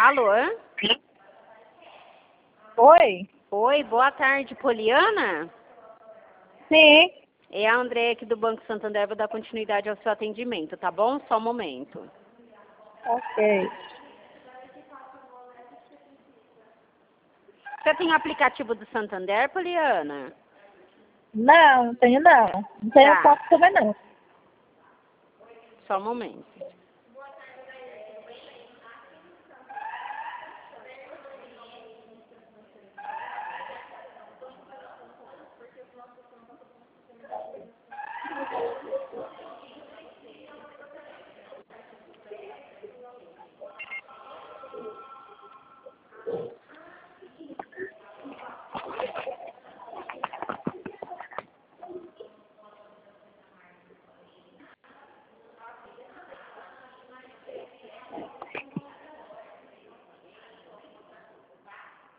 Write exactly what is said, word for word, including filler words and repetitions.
Alô? Oi? Oi, boa tarde, Poliana? Sim. É a Andréia aqui do Banco Santander, vou dar continuidade ao seu atendimento, tá bom? Só um momento. Ok. Você tem o aplicativo do Santander, Poliana? Não, não tenho não. Não tenho Tá. foto também não. Só um momento.